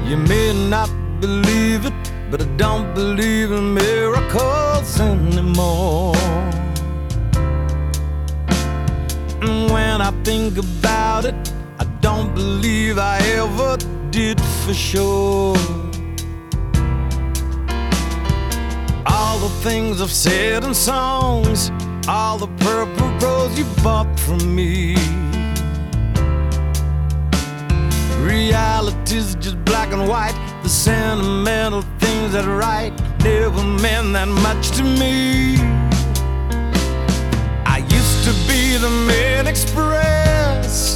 You may not believe it, but I don't believe in miracles anymore. And when I think about it, I don't believe I ever did for sure. All the things I've said in songs, all the purple rose you bought from me, reality's just black and white. The sentimental things that write never meant that much to me. I used to be the man express,